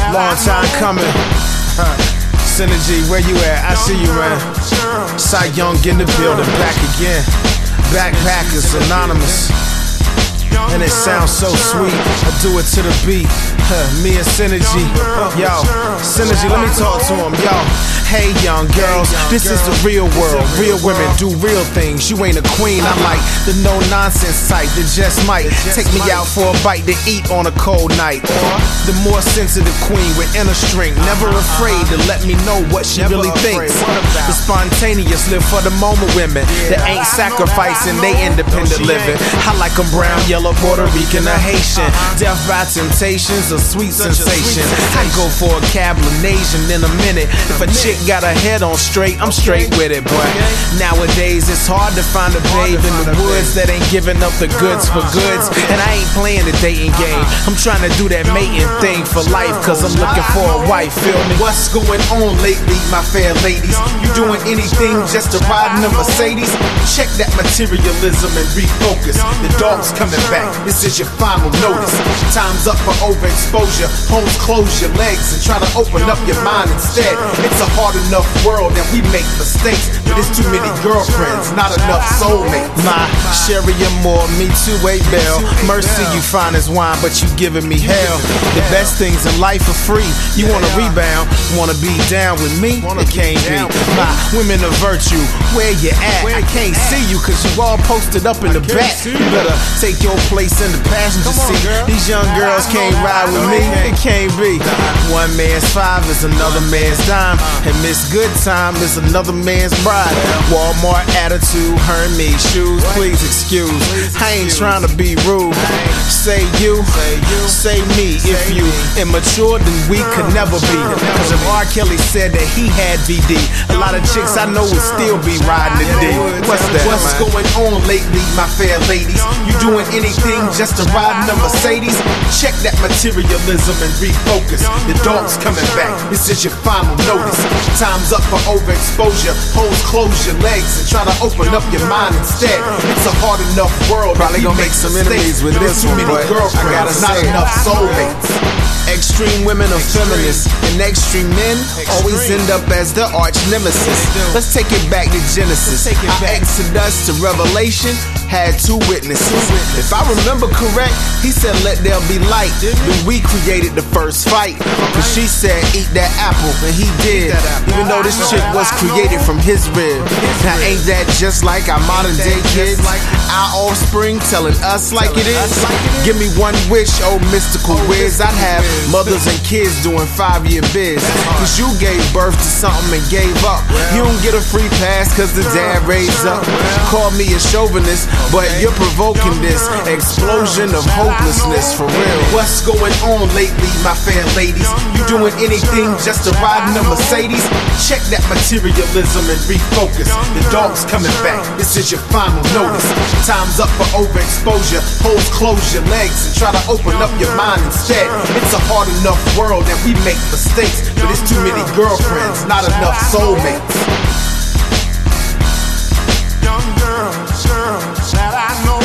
Long time coming. Synergy, where you at? I see you, man. Cy Young in the building, back again. Backpackers Anonymous. And it sounds so sweet. I do it to the beat. Me and Synergy. Yo, Synergy, let me talk to him. Yo, hey young girls, this is the real world. Real women do real things. You ain't a queen, I'm like the no nonsense type that just might take me out for a bite to eat on a cold night. Or the more sensitive queen with inner strength, never afraid to let me know what she really thinks. The spontaneous live for the moment women that ain't sacrificing they independent living. I like them brown, yellow, Puerto Rican, or Haitian. Death by temptations, a sweet sensation. I go for a Cablinasian in a minute. If a chick got her head on straight, I'm straight with it, boy. Nowadays it's hard to find a babe in the woods that ain't giving up the goods for goods. And I ain't playing the dating game. I'm trying to do that mating thing for life, cause I'm looking for a wife, feel me? What's going on lately, my fair ladies? You doing anything just to ride in a Mercedes? Check that materialism and refocus. The dog's coming back, this is your final notice. Time's up for overexposure. Homes, close your legs and try to open up your mind instead. It's a hard enough world that we make mistakes, but it's too many girlfriends, not enough soulmates. My Sherry Moore, me too, Bell. Mercy, you fine as wine, but you giving me hell. The best things in life are free. You wanna rebound, wanna be down with me? It can't be. My women of virtue, where you at? I can't see you cause you all posted up in the back. You better take your place in the passenger seat. These young girls can't ride with me. It can't be. One man's five is another man's dime, and Miss Good Time is another man's bride. Walmart attitude, Hermes shoes, please excuse. I ain't trying to be rude. Say you, say me. If you immature, then we could never be. Cause if R. Kelly said that he had VD, a lot of chicks I know would still be riding the D. What's that? What's going on lately, my fair ladies? You doing anything just to ride in a Mercedes? Check that materialism and refocus. The dog's coming back, this is your final notice. Time's up for overexposure. Hoes, close your legs and try to open up your mind instead. It's a hard enough world. Probably gonna make some enemies with this one, but I gotta not enough soulmates. Extreme women are feminists, and extreme men always end up as the arch nemesis. Let's take it back to Genesis. Our Exodus to Revelation had two witnesses. If I remember correct, he said let there be light. Then we created the first fight, cause she said eat that apple, and he did, even though this chick was created from his rib. Now ain't that just like our modern day kids? Our offspring telling us like it is. Give me one wish, oh mystical whiz, I'd have mothers and kids doing 5-year bids. Cause you gave birth to something and gave up. You don't get a free pass cause the dad raised up. Call me a chauvinist, but you're provoking this explosion of hopelessness for real. What's going on lately, my fair ladies? You doing anything just to ride in a Mercedes? Check that materialism and refocus. The dog's coming back, this is your final notice. Time's up for overexposure. Hoes, close your legs and try to open up your mind instead. It's a hard enough world that we make mistakes, but it's too many girlfriends, not enough soulmates. Young girls that I know